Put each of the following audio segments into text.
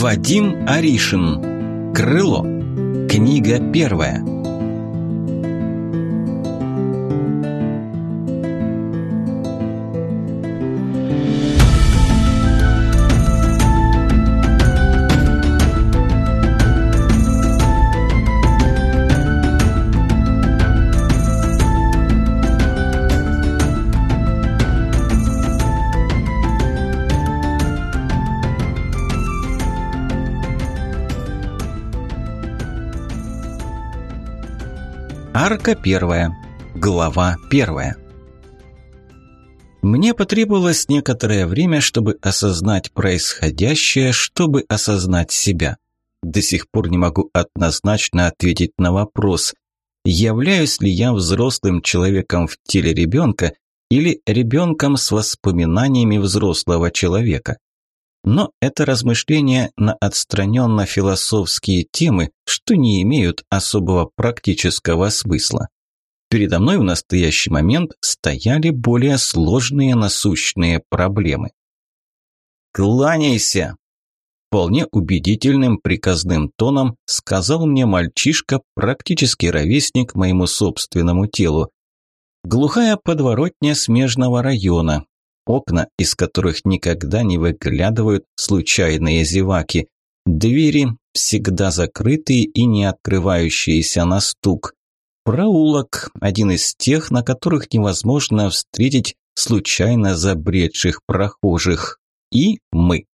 Вадим Аришин. Крыло. Книга первая. Арка первая. Глава первая. Мне потребовалось некоторое время, чтобы осознать происходящее, чтобы осознать себя. До сих пор не могу однозначно ответить на вопрос, являюсь ли я взрослым человеком в теле ребенка или ребенком с воспоминаниями взрослого человека. Но это размышления на отстраненно-философские темы, что не имеют особого практического смысла. Передо мной в настоящий момент стояли более сложные насущные проблемы. «Кланяйся!» Вполне убедительным приказным тоном сказал мне мальчишка, практически ровесник моему собственному телу. Глухая подворотня смежного района. Окна, из которых никогда не выглядывают случайные зеваки. Двери всегда закрытые и не открывающиеся на стук. Проулок – один из тех, на которых невозможно встретить случайно забредших прохожих. И мы.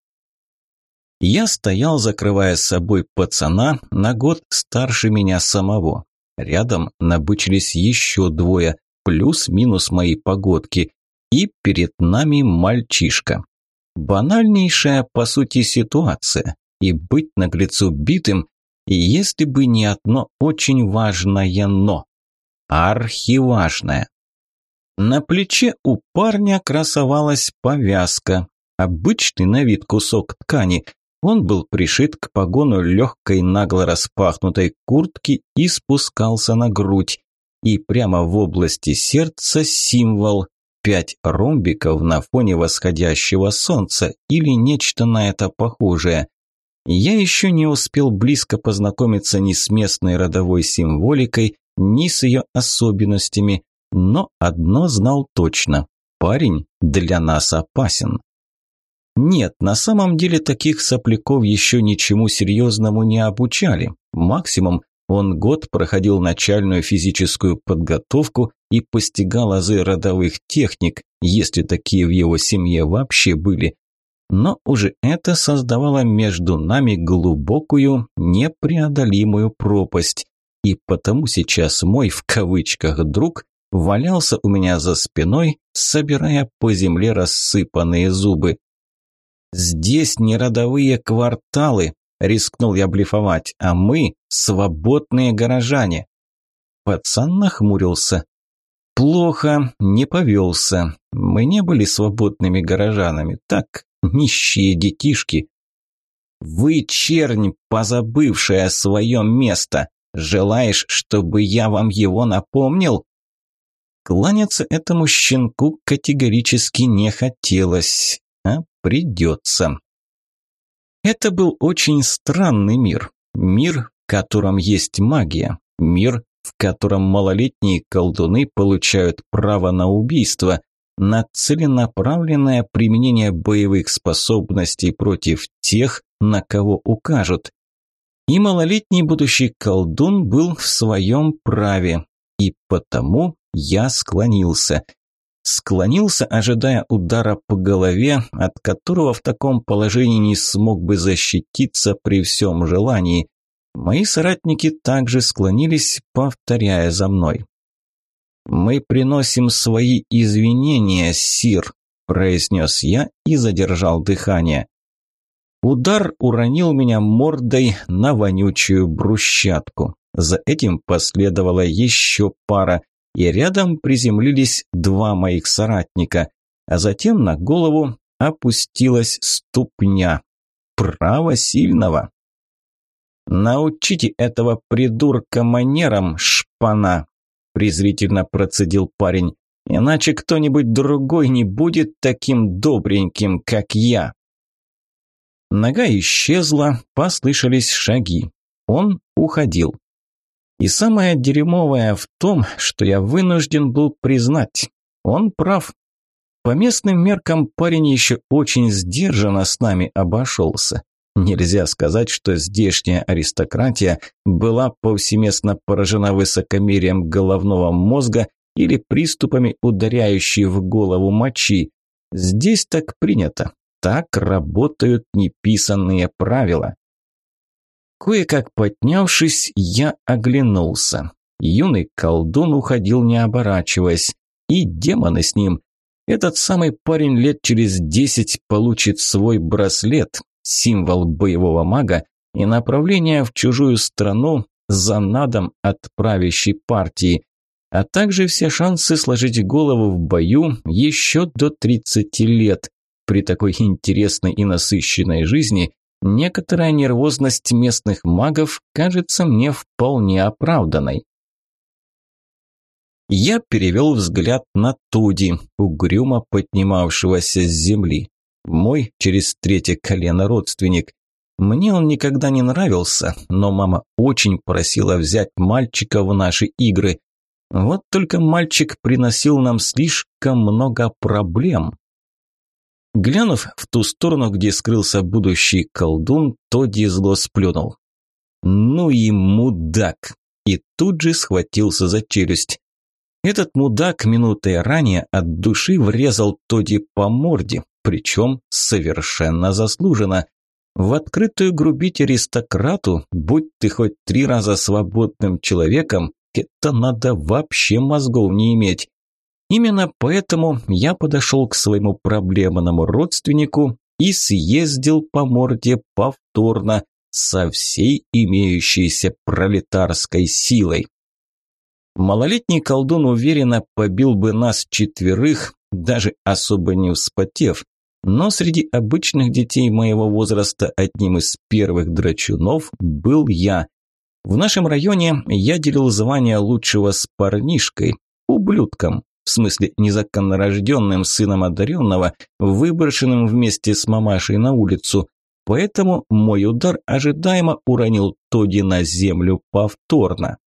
Я стоял, закрывая с собой пацана на год старше меня самого. Рядом набычились еще двое, плюс-минус мои погодки. И перед нами мальчишка. Банальнейшая, по сути, ситуация. И быть наглецу битым, если бы не одно очень важное «но». Архиважное. На плече у парня красовалась повязка. Обычный на вид кусок ткани. Он был пришит к погону легкой нагло распахнутой куртки и спускался на грудь. И прямо в области сердца символ – 5 ромбиков на фоне восходящего солнца или нечто на это похожее. Я еще не успел близко познакомиться ни с местной родовой символикой, ни с ее особенностями, но одно знал точно – парень для нас опасен. Нет, на самом деле таких сопляков еще ничему серьезному не обучали. Максимум он год проходил начальную физическую подготовку и постигал азы родовых техник, если такие в его семье вообще были. Но уже это создавало между нами глубокую, непреодолимую пропасть. И потому сейчас мой, в кавычках, друг валялся у меня за спиной, собирая по земле рассыпанные зубы. «Здесь не родовые кварталы», – рискнул я блефовать, – «а мы – свободные горожане». Пацан нахмурился. Плохо, не повелся. Мы не были свободными горожанами, так, нищие детишки. «Вы, чернь, позабывшая свое место, желаешь, чтобы я вам его напомнил?» Кланяться этому щенку категорически не хотелось, а придется. Это был очень странный мир. Мир, в котором есть магия. Мир, в котором малолетние колдуны получают право на убийство, на целенаправленное применение боевых способностей против тех, на кого укажут. И малолетний будущий колдун был в своем праве, и потому я склонился. Склонился, ожидая удара по голове, от которого в таком положении не смог бы защититься при всем желании. Мои соратники также склонились, повторяя за мной. «Мы приносим свои извинения, сир», – произнес я и задержал дыхание. Удар уронил меня мордой на вонючую брусчатку. За этим последовала еще пара, и рядом приземлились 2 моих соратника, а затем на голову опустилась ступня. Право сильного. «Научите этого придурка манерам, шпана!» – презрительно процедил парень. «Иначе кто-нибудь другой не будет таким добреньким, как я!» Нога исчезла, послышались шаги. Он уходил. И самое дерьмовое в том, что я вынужден был признать. Он прав. По местным меркам парень еще очень сдержанно с нами обошелся. Нельзя сказать, что здешняя аристократия была повсеместно поражена высокомерием головного мозга или приступами ударяющей в голову мочи. Здесь так принято. Так работают неписанные правила. Кое-как поднявшись, я оглянулся. Юный колдун уходил, не оборачиваясь. И демоны с ним. Этот самый парень лет через 10 получит свой браслет, символ боевого мага и направление в чужую страну за надом от правящей партии, а также все шансы сложить голову в бою еще до 30 лет. При такой интересной и насыщенной жизни некоторая нервозность местных магов кажется мне вполне оправданной. Я перевел взгляд на Туди, угрюмо поднимавшегося с земли. Мой через третье колено родственник. Мне он никогда не нравился, но мама очень просила взять мальчика в наши игры. Вот только мальчик приносил нам слишком много проблем. Глянув в ту сторону, где скрылся будущий колдун, Тоди зло сплюнул. «Ну и мудак!» И тут же схватился за челюсть. Этот мудак минутой ранее от души врезал Тоди по морде, причем совершенно заслуженно. В открытую грубить аристократу, будь ты хоть 3 раза свободным человеком, это надо вообще мозгов не иметь. Именно поэтому я подошел к своему проблемному родственнику и съездил по морде повторно со всей имеющейся пролетарской силой. Малолетний колдун уверенно побил бы нас 4, даже особо не вспотев, но среди обычных детей моего возраста одним из первых драчунов был я. В нашем районе я делил звание лучшего с парнишкой, ублюдком, в смысле незаконнорожденным сыном одаренного, выброшенным вместе с мамашей на улицу, поэтому мой удар ожидаемо уронил Тоди на землю повторно.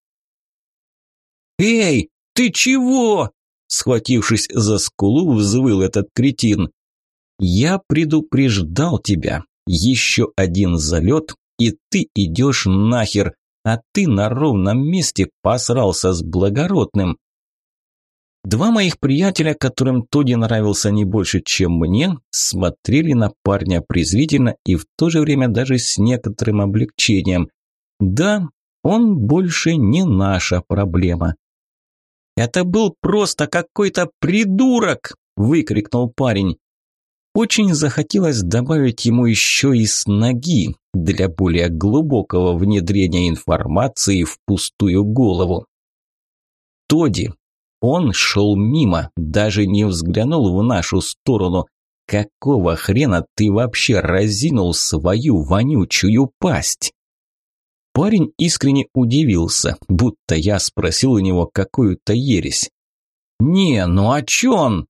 «Эй, ты чего?» – схватившись за скулу, взвыл этот кретин. «Я предупреждал тебя. Еще один залет, и ты идешь нахер, а ты на ровном месте посрался с благородным». Два моих приятеля, которым Тоди нравился не больше, чем мне, смотрели на парня презрительно и в то же время даже с некоторым облегчением. Да, он больше не наша проблема. «Это был просто какой-то придурок!» – выкрикнул парень. Очень захотелось добавить ему еще и с ноги для более глубокого внедрения информации в пустую голову. Тоди. Он шел мимо, даже не взглянул в нашу сторону. Какого хрена ты вообще разинул свою вонючую пасть? Парень искренне удивился, будто я спросил у него какую-то ересь. «Не, ну а чё он?»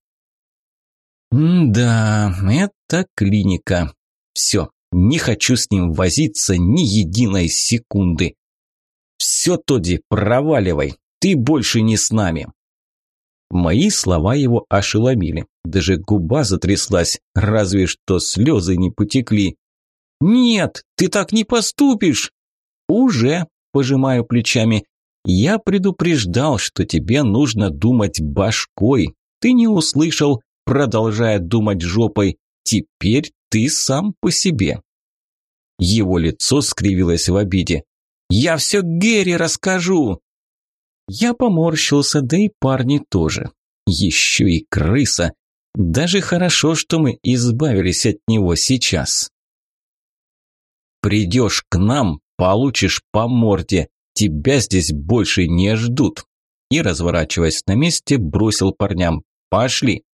«Да, это клиника. Все, не хочу с ним возиться ни единой секунды. Все, Тоди, проваливай, ты больше не с нами». Мои слова его ошеломили, даже губа затряслась, разве что слезы не потекли. «Нет, ты так не поступишь!» «Уже», – пожимаю плечами, – «я предупреждал, что тебе нужно думать башкой. Ты не услышал, продолжая думать жопой. Теперь ты сам по себе». Его лицо скривилось в обиде. «Я все Гэри расскажу!» Я поморщился, да и парни тоже. Еще и крыса. Даже хорошо, что мы избавились от него сейчас. «Придешь к нам, получишь по морде. Тебя здесь больше не ждут». И, разворачиваясь на месте, бросил парням: «Пошли».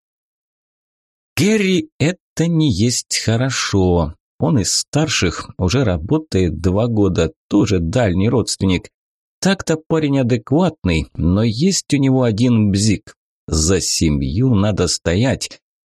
Гэри – это не есть хорошо. Он из старших, уже работает 2 года, тоже дальний родственник. Так-то парень адекватный, но есть у него один бзик. За семью надо стоять,